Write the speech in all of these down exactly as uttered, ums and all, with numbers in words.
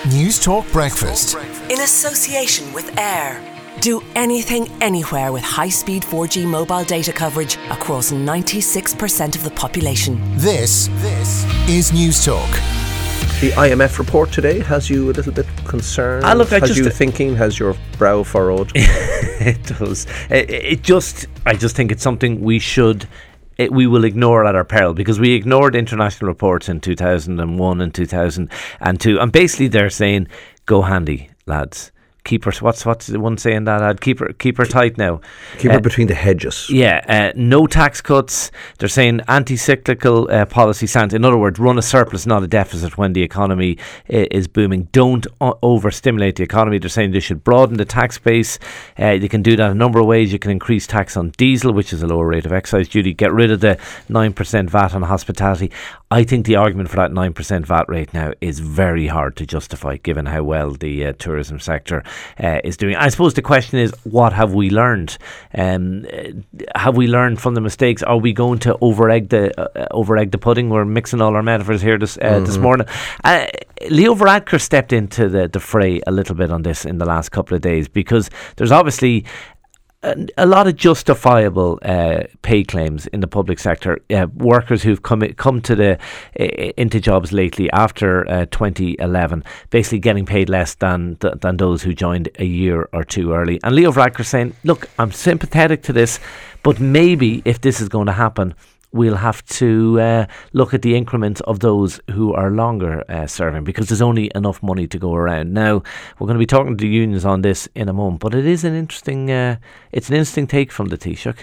News Talk Breakfast. In association with Air. Do anything anywhere with high-speed four G mobile data coverage across ninety-six percent of the population. This, this is News Talk. The I M F report today has you a little bit concerned. Ah, look, I has just, you thinking? Has your brow furrowed? It does. It, it just, I just think it's something we should. It, we will ignore at our peril, because we ignored international reports in two thousand one and two thousand two, and basically they're saying, "Go handy, lads. Keep her." What's what's the one saying that ad? Keep her, keep her tight now. Keep uh, her between the hedges. Yeah. Uh, no tax cuts. They're saying anti-cyclical uh, policy stance. In other words, run a surplus, not a deficit, when the economy uh, is booming. Don't o- overstimulate the economy. They're saying they should broaden the tax base. Uh, you can do that a number of ways. You can increase tax on diesel, which is a lower rate of excise duty. Get rid of the nine percent V A T on hospitality. I think the argument for that nine percent V A T rate now is very hard to justify, given how well the uh, tourism sector uh, is doing. I suppose the question is, what have we learned? Um, have we learned from the mistakes? Are we going to over-egg the, uh, over-egg the pudding? We're mixing all our metaphors here this, uh, mm-hmm. this morning. Uh, Leo Varadkar stepped into the, the fray a little bit on this in the last couple of days, because there's obviously a lot of justifiable uh, pay claims in the public sector. Uh, workers who've come come to the uh, into jobs lately after uh, twenty eleven, basically getting paid less than th- than those who joined a year or two early. And Leo Varadkar saying, "Look, I'm sympathetic to this, but maybe if this is going to happen, we'll have to uh, look at the increments of those who are longer uh, serving, because there's only enough money to go around." Now, we're going to be talking to the unions on this in a moment, but it is an interesting, uh, it's an interesting take from the Taoiseach.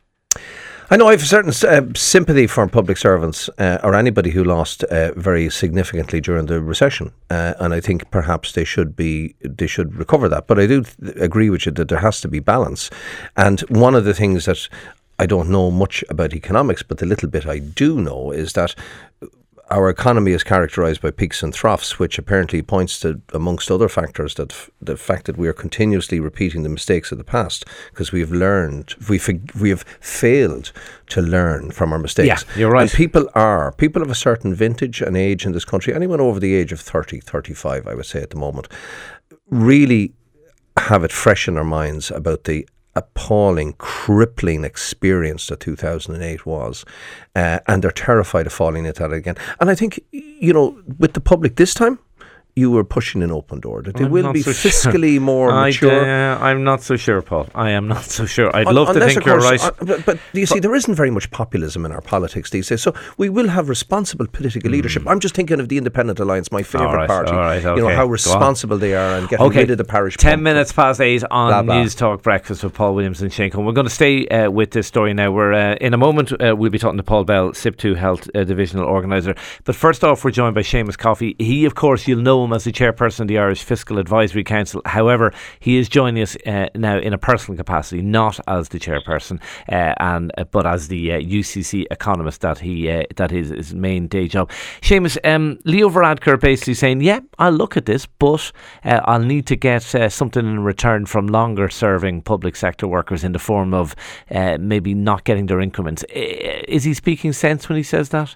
I know I have a certain uh, sympathy for public servants uh, or anybody who lost uh, very significantly during the recession, uh, and I think perhaps they should be they should recover that. But I do th- agree with you that there has to be balance, and one of the things that I don't know much about economics, but the little bit I do know is that our economy is characterised by peaks and troughs, which apparently points to, amongst other factors, that f- the fact that we are continuously repeating the mistakes of the past, because we have learned, we we have failed to learn from our mistakes. Yeah, you're right. And people are, people of a certain vintage and age in this country, anyone over the age of thirty, thirty-five, I would say at the moment, really have it fresh in their minds about the appalling, crippling experience that two thousand eight was, uh, and they're terrified of falling into that again. And I think, you know, with the public this time, you were pushing an open door, that they I'm will be so fiscally sure. more I, mature. Uh, I'm not so sure, Paul. I am not so sure. I'd Un- love to think you're course, right. Uh, but, but you see, there isn't very much populism in our politics these days, so we will have responsible political mm. leadership. I'm just thinking of the Independent Alliance, my favourite right, party. Right, okay. You know, how responsible they are and getting okay. rid of the parish Ten pump. minutes past eight on blah, blah. News Talk Breakfast with Paul Williams and Shane Cohen. We're going to stay uh, with this story now. We're uh, in a moment, uh, we'll be talking to Paul Bell, S I P two Health uh, Divisional Organiser. But first off, we're joined by Seamus Coffey. He, of course, you'll know him as the chairperson of the Irish Fiscal Advisory Council. However, he is joining us uh, now in a personal capacity, not as the chairperson, uh, and uh, but as the uh, U C C economist that he uh, that is his main day job. Seamus, um, Leo Varadkar basically saying, "Yeah, I'll look at this, but uh, I'll need to get uh, something in return from longer-serving public sector workers in the form of uh, maybe not getting their increments." Is he speaking sense when he says that?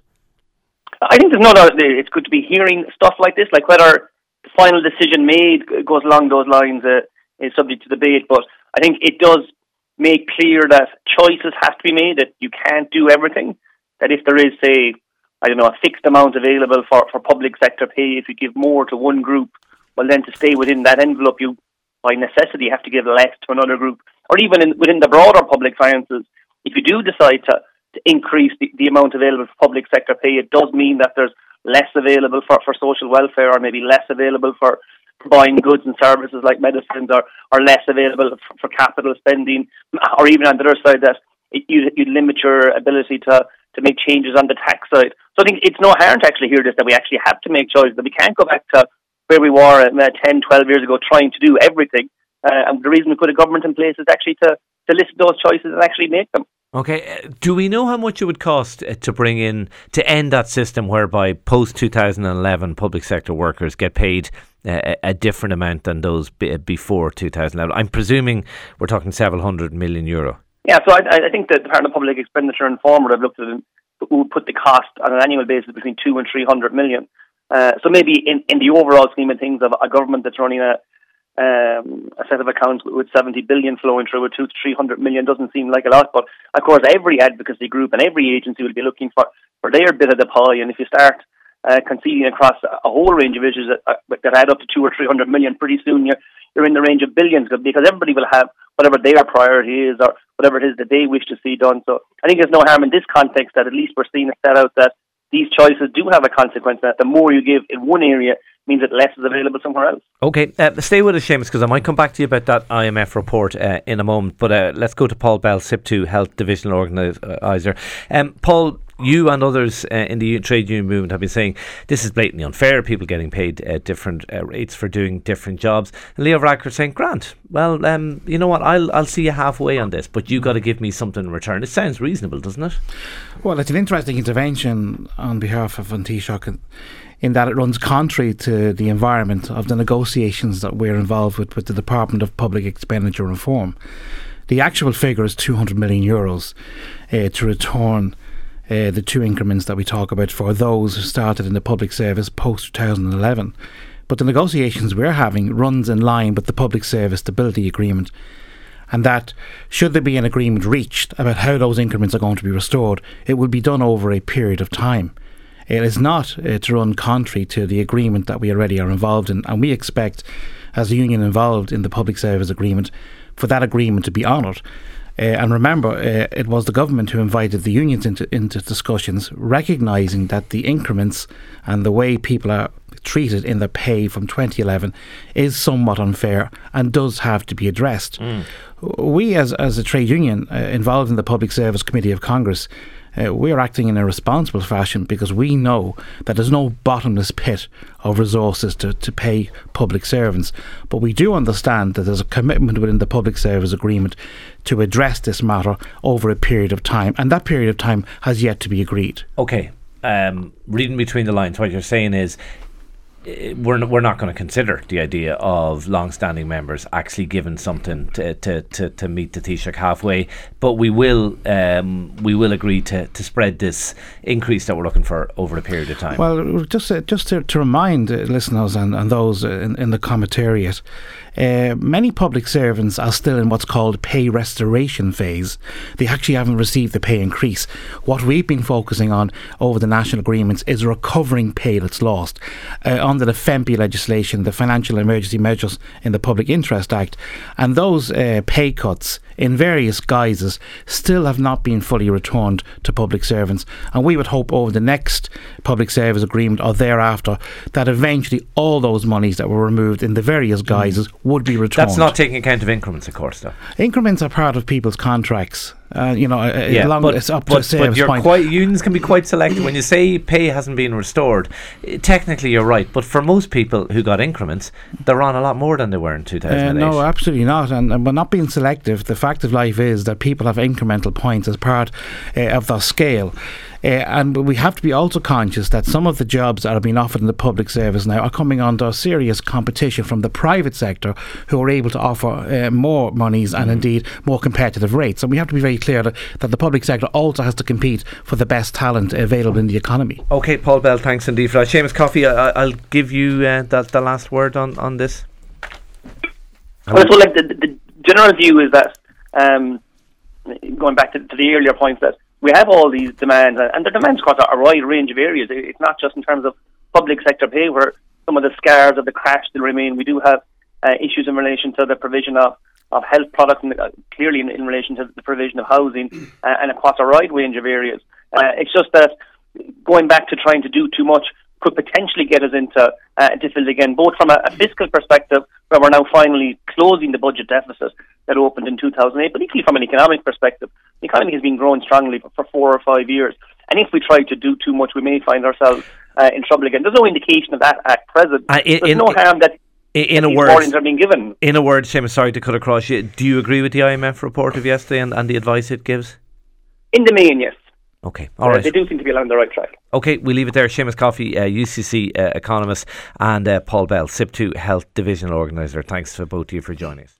I think there's no doubt it's good to be hearing stuff like this, like whether the final decision made goes along those lines uh, is subject to debate, but I think it does make clear that choices have to be made, that you can't do everything, that if there is, say, I don't know, a fixed amount available for, for public sector pay, if you give more to one group, well then to stay within that envelope, you by necessity have to give less to another group. Or even in, within the broader public finances, if you do decide to, to increase the, the amount available for public sector pay, it does mean that there's less available for, for social welfare, or maybe less available for, for buying goods and services like medicines, or, or less available for, for capital spending, or even on the other side that it, you you limit your ability to, to make changes on the tax side. So I think it's no harm to actually hear this, that we actually have to make choices, that we can't go back to where we were uh, ten, twelve years ago trying to do everything. Uh, and the reason we put a government in place is actually to, to listen to those choices and actually make them. Okay, uh, do we know how much it would cost uh, to bring in, to end that system whereby post two thousand eleven public sector workers get paid uh, a, a different amount than those b- before two thousand eleven? I'm presuming we're talking several hundred million euro. Yeah, so I, I think that the Department of Public Expenditure and Forward have looked at it, would put the cost on an annual basis between two and three hundred million. Uh, so maybe in, in the overall scheme of things of a government that's running a um, a set of accounts with seventy billion flowing through with two to three hundred million doesn't seem like a lot. But of course, every advocacy group and every agency will be looking for, for their bit of the pie. And if you start uh, conceding across a whole range of issues that, uh, that add up to two or three hundred million, pretty soon you're, you're in the range of billions, because everybody will have whatever their priority is or whatever it is that they wish to see done. So I think there's no harm in this context that at least we're seeing it set out that these choices do have a consequence, that the more you give in one area means that less is available somewhere else. Okay, uh, stay with us, Seamus, because I might come back to you about that I M F report uh, in a moment. But uh, let's go to Paul Bell, S I P two Health Divisional Organiser. Um, Paul, you and others uh, in the trade union movement have been saying this is blatantly unfair, people getting paid uh, different uh, rates for doing different jobs. And Leo Varadkar saying, Grant, well, um, you know what, I'll I'll see you halfway on this, but you got to give me something in return. It sounds reasonable, doesn't it? Well, it's an interesting intervention on behalf of An Taoiseach in that it runs contrary to the environment of the negotiations that we're involved with with the Department of Public Expenditure Reform. The actual figure is two hundred million euros uh, to return uh, the two increments that we talk about for those who started in the public service post two thousand eleven. But the negotiations we're having runs in line with the Public Service Stability Agreement, and that should there be an agreement reached about how those increments are going to be restored, it will be done over a period of time. It is not uh, to run contrary to the agreement that we already are involved in, and we expect, as a union involved in the public service agreement, for that agreement to be honoured. Uh, and remember, uh, it was the government who invited the unions into, into discussions, recognising that the increments and the way people are treated in their pay from twenty eleven is somewhat unfair and does have to be addressed. Mm. We, as, as a trade union uh, involved in the Public Service Committee of Congress, Uh, we are acting in a responsible fashion because we know that there's no bottomless pit of resources to, to pay public servants. But we do understand that there's a commitment within the Public Service Agreement to address this matter over a period of time, and that period of time has yet to be agreed. Okay, um, reading between the lines, what you're saying is we're not, we're not going to consider the idea of long-standing members actually given something to to, to, to meet the Taoiseach halfway, but we will um, we will agree to, to spread this increase that we're looking for over a period of time. Well, just uh, just to, to remind uh, listeners and, and those in, in the commentariat, uh, many public servants are still in what's called pay restoration phase. They actually haven't received the pay increase. What we've been focusing on over the national agreements is recovering pay that's lost. Uh, under the F E M P I legislation, the Financial Emergency Measures in the Public Interest Act, and those uh, pay cuts in various guises still have not been fully returned to public servants, and we would hope over the next public service agreement or thereafter that eventually all those monies that were removed in the various guises mm. would be returned. That's not taking account of increments, of course, though. Increments are part of people's contracts. Uh, you know, uh, yeah, long, but, it's up but, to service but you're point. Quite, unions can be quite selective. When you say pay hasn't been restored, uh, technically you're right. But for most people who got increments, they're on a lot more than they were in two thousand eight. Uh, no, absolutely not. And, and we're not being selective. The fact of life is that people have incremental points as part uh, of their scale. Uh, and we have to be also conscious that some of the jobs that are being offered in the public service now are coming under serious competition from the private sector, who are able to offer uh, more monies and mm. indeed more competitive rates. And we have to be very clear that, that the public sector also has to compete for the best talent available in the economy. Okay, Paul Bell, thanks indeed for that. Seamus Coffey, I, I'll give you uh, the, the last word on, on this. Well, so like the, the general view is that, um, going back to, to the earlier point, that we have all these demands, and the demands across a wide range of areas. It's not just in terms of public sector pay, where some of the scars of the crash still remain. We do have uh, issues in relation to the provision of, of health products, and uh, clearly in, in relation to the provision of housing, uh, and across a wide range of areas. Uh, it's just that going back to trying to do too much could potentially get us into uh, deficit again, both from a, a fiscal perspective, where we're now finally closing the budget deficit that opened in two thousand eight, but equally from an economic perspective. The economy has been growing strongly for, for four or five years, and if we try to do too much, we may find ourselves uh, in trouble again. There's no indication of that at present. Uh, in, There's in, no harm that in, in that a these word, warnings are being given. In a word, Seamus, sorry to cut across you, do you agree with the I M F report of yesterday and, and the advice it gives? In the main, yes. Okay, all uh, right. They do seem to be along the right track. Okay, we leave it there. Seamus Coffey, uh, U C C uh, economist, and uh, Paul Bell, S I P two Health Divisional Organiser. Thanks to both of you for joining us.